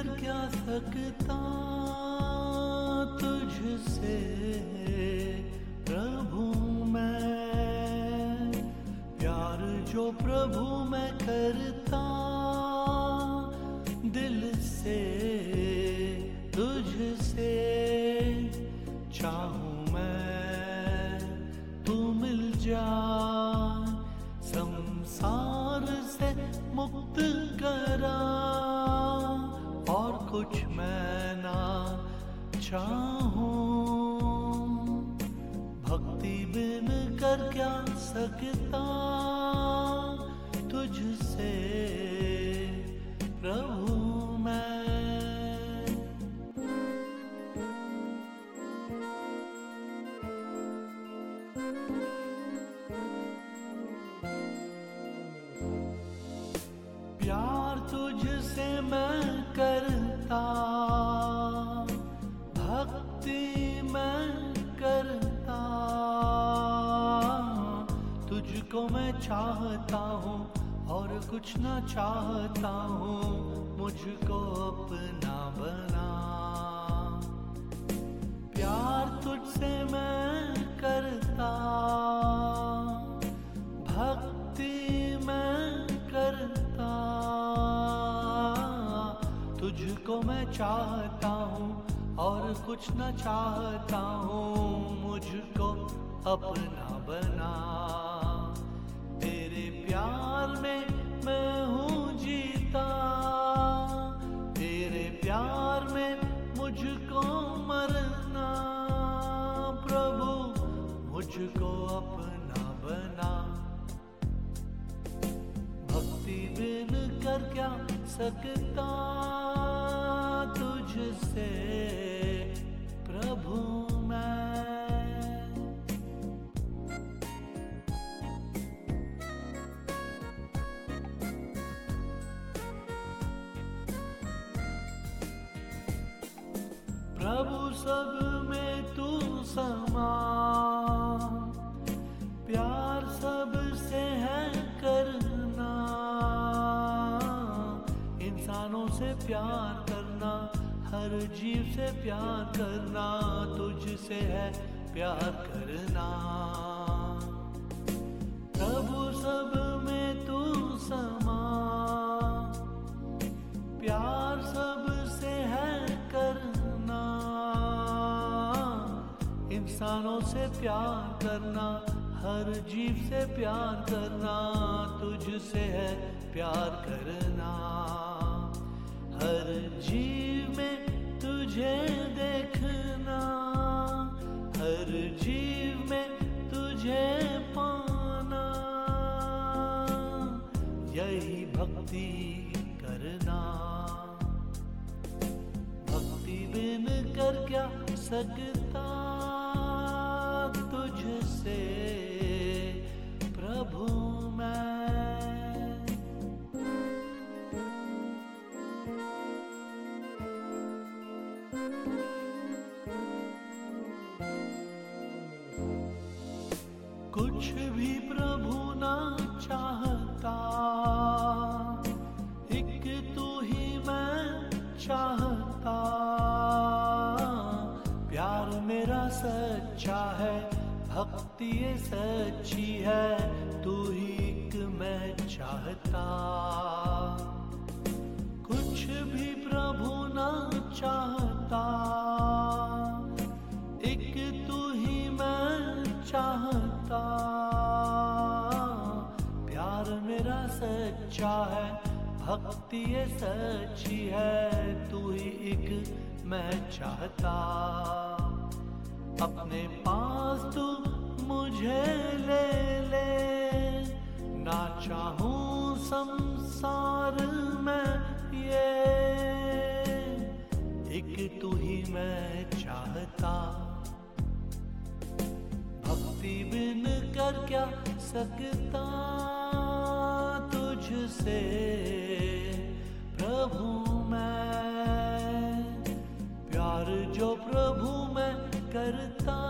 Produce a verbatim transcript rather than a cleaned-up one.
कर क्या सकता तुझसे प्रभु मैं, प्यार जो प्रभु मैं करता दिल से तुझसे, चाहूं मैं तू मिल जा, संसार से मुक्त करा, और कुछ मैं ना चाहूं। भक्ति बिन कर क्या सकता तुझसे प्रभु मैं। प्यार तुझसे मैं करता, भक्ति मैं करता, तुझको मैं चाहता हूँ और कुछ ना चाहता हूँ, मुझको अपना बना। प्यार तुझसे मैं करता, भक्ति मैं करता, तुझको मैं चाहता हूँ और कुछ न चाहता हूँ, मुझको अपना बना। तेरे प्यार में मैं हूँ जीता, तेरे प्यार में मुझको मरना, प्रभु मुझको अपना बना। भक्ति बिन कर क्या सकता तुझसे प्रभु मैं। प्रभु सब में तू समा, प्यार सब से है करना, इंसानों से प्यार करना, हर जीव से प्यार करना, तुझसे है प्यार करना। प्रभु सब में तू समा, प्यार सब से है करना, इंसानों से प्यार करना, हर जीव से प्यार करना, तुझसे है प्यार करना। हर जीव में तुझे देखना, हर जीव में तुझे पाना, यही भक्ति करना। भक्ति बिन कर क्या सकता तुझसे प्रभु मैं। कुछ भी प्रभु ना चाहता, एक तू ही मैं चाहता, प्यार मेरा सच्चा है, भक्ति ये सच्ची है, तू ही एक मैं चाहता। कुछ भी प्रभु ना चाहता, एक तू ही मैं चाहता, प्यार मेरा सच्चा है, भक्ति ये सच्ची है, तू ही एक मैं चाहता। अपने पास तू मुझे ले ले, ना चाहूं संसार में ये, एक तू ही मैं चाहता। भक्ति बिन कर क्या सकता तुझसे प्रभु मैं, प्यार जो प्रभु मैं करता